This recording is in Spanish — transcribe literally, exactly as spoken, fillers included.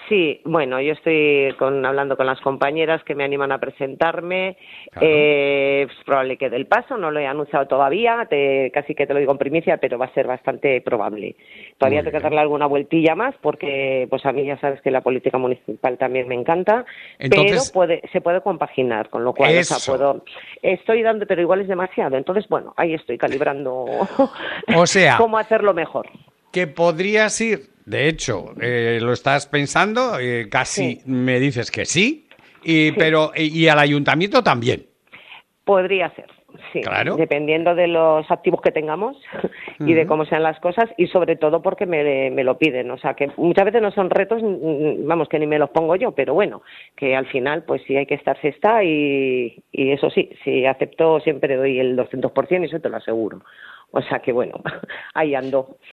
Sí, bueno, yo estoy con, hablando con las compañeras que me animan a presentarme. Claro. Eh, es probable que dé el paso, no lo he anunciado todavía, te, casi que te lo digo en primicia, pero va a ser bastante probable. Todavía Muy tengo que bien. darle alguna vueltilla más porque pues a mí ya sabes que la política municipal también me encanta, pero Entonces, puede, se puede compaginar, con lo cual, o sea, eso. puedo, estoy dando, pero igual es demasiado. Entonces, bueno, ahí estoy calibrando O sea, cómo hacerlo mejor. que podrías ir, de hecho, eh, lo estás pensando, eh, casi Sí, me dices que sí, y, sí. pero y, y al ayuntamiento también, Podría ser, sí, claro. dependiendo de los activos que tengamos y de Ujú. cómo sean las cosas y sobre todo porque me, me lo piden, o sea que muchas veces no son retos, mm, vamos, que ni me los pongo yo, pero bueno, que al final pues si hay que estar se está y, y eso sí, si acepto siempre doy el doscientos por ciento y eso te lo aseguro, o sea que bueno, ahí ando.